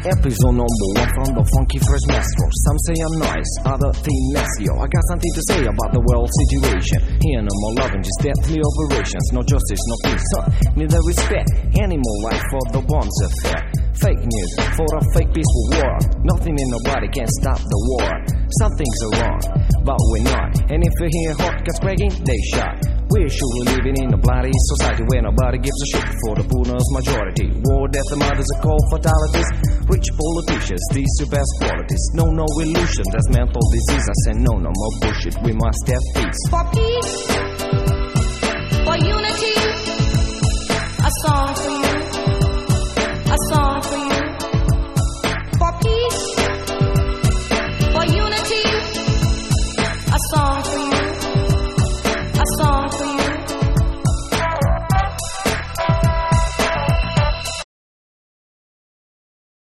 Episode number 1 from the funky first maestro. Some say I'm nice, others think less, yo. I got something to say about the world situation. Here no more loving, just deadly operations. No justice, no peace, neither respect. Animal life for the bombs affair. Fake news for a fake peaceful war. Nothing and nobody can stop the war. Some things are wrong, but we're not. And if you hear hot guns cracking, they shot. We're surely living in a bloody society where nobody gives a shit for the poorest majority. War, death, and mothers are cold fatalities. Rich politicians, these your best qualities. No illusion, that's mental disease. I said no more bullshit, we must have peace. For peace, for unity, a song for you.